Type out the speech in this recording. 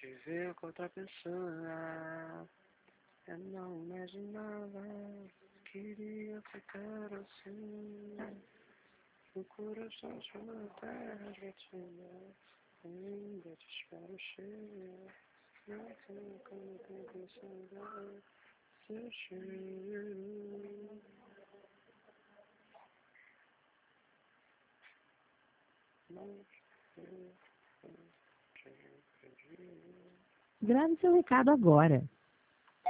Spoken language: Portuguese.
te ver com outra pessoa. Eu não imaginava, queria ficar assim. O coração de uma terra gatinha, ainda te espero cheia. Não sei como tem que saudade, seu cheiro. Grave seu recado agora.